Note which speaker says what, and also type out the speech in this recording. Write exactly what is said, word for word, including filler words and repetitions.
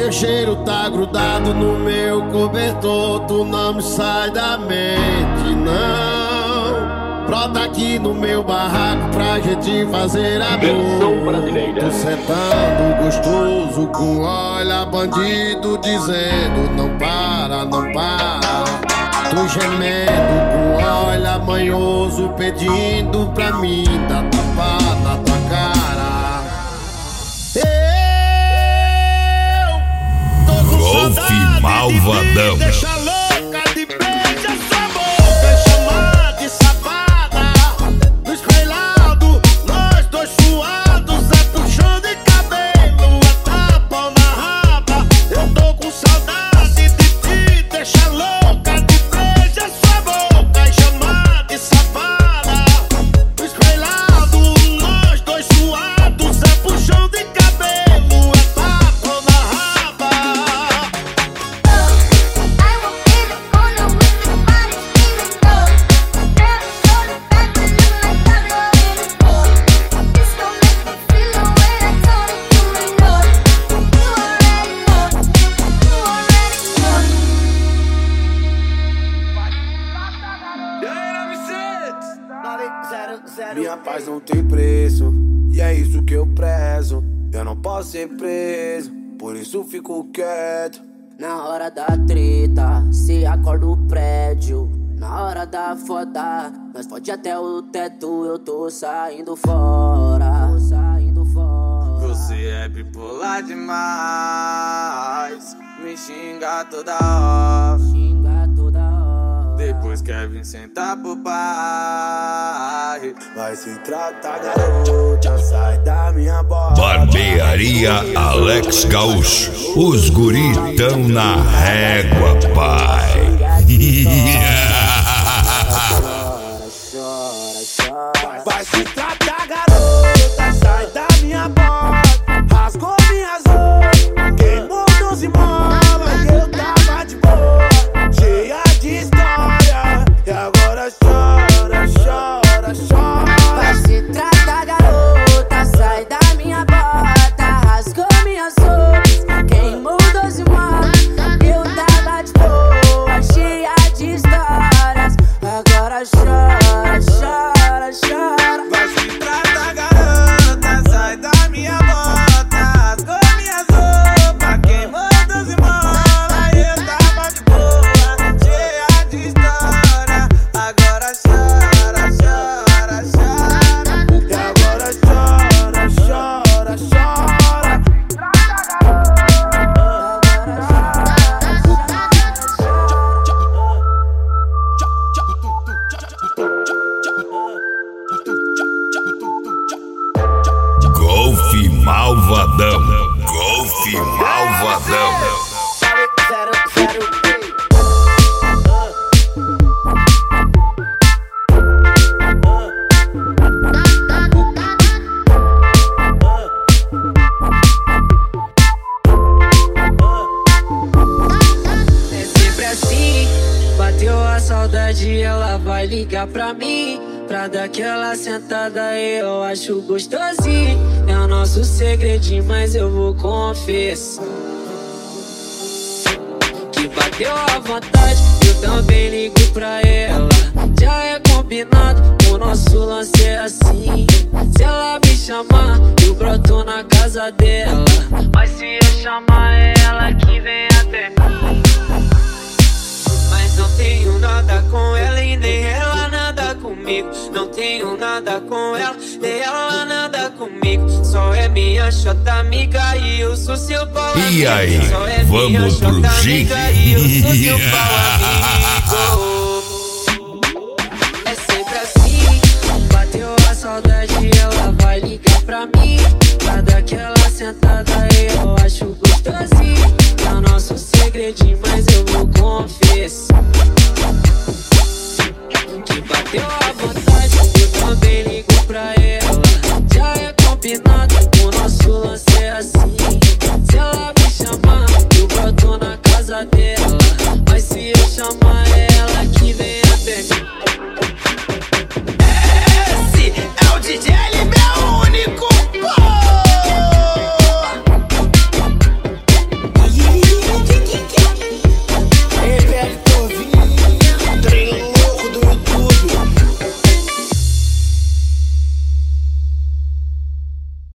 Speaker 1: Teu cheiro tá grudado no meu cobertor, tu não me sai da mente, não. Brota aqui no meu barraco pra gente fazer amor. Tô sentando gostoso com olha bandido dizendo não para, não para. Tô gemendo com olha manhoso pedindo pra mim dar tapa na tua cara. Eu tô com
Speaker 2: Golfe Malvadão.
Speaker 1: Deixa louca de beija sua boca, chamar de safada. No espelhado, nós dois suados, é puxão de cabelo, é tapa na raba. Eu tô com saudade de ti, deixa louca de beija sua boca e chamar de safada. No espelhado, nós dois suados, é puxão de cabelo, é tapa na raba.
Speaker 3: Minha paz não tem preço, e é isso que eu prezo. Eu não posso ser preso, por isso fico quieto.
Speaker 4: Na hora da treta, se acorda o prédio. Na hora da foda, nós fode até o teto. Eu tô saindo fora, tô saindo fora.
Speaker 3: Você é bipolar demais, me xinga toda hora,
Speaker 4: xinga toda hora.
Speaker 3: Depois quer vir sentar pro pai. Vai se tratar, garota, sai da minha bola.
Speaker 2: Barbearia Alex Gaúcho. Os guri tão na régua, pai.
Speaker 4: Chora, chora.
Speaker 3: Vai se tratar, garota, sai da minha bola. Rasgou minhas roupas, queimou doze molas. Eu tava de boa, cheia de história, e agora chora, chora, chora.
Speaker 4: Vai se tratar, garota, sai da minha bota. Rasgou minhas roupas, queimou doze molas. Eu tava de boa, cheia de histórias. Agora chora, chora, chora.
Speaker 3: Vai se tratar, garota, sai da minha bota. Rasgou minhas roupas, queimou doze molas. Eu tava de boa, cheia de história. Agora chora, chora, chora. E agora chora, chora, chora.
Speaker 2: Golfe Malvadão. Golfe Malvadão.
Speaker 4: Zero, zero, é sempre assim. Bateu a saudade, ela vai ligar pra mim. Pra dar aquela sentada, eu acho gostosinho. É o nosso segredinho, mas eu vou confessar que bateu a vontade, eu também ligo pra ela. Já é combinado, o nosso lance é assim. Se ela me chamar, eu broto na casa dela. Mas se eu chamar, é ela que vem até mim. Mas não tenho nada com ela e nem ela nada comigo. Não tenho nada com ela, nem ela nada comigo. Só é minha chota amiga e eu sou seu pau amigo.
Speaker 2: E aí,
Speaker 4: Só é
Speaker 2: vamos
Speaker 4: minha
Speaker 2: pro
Speaker 4: chota
Speaker 2: G?
Speaker 4: amiga e eu sou seu pau amigo.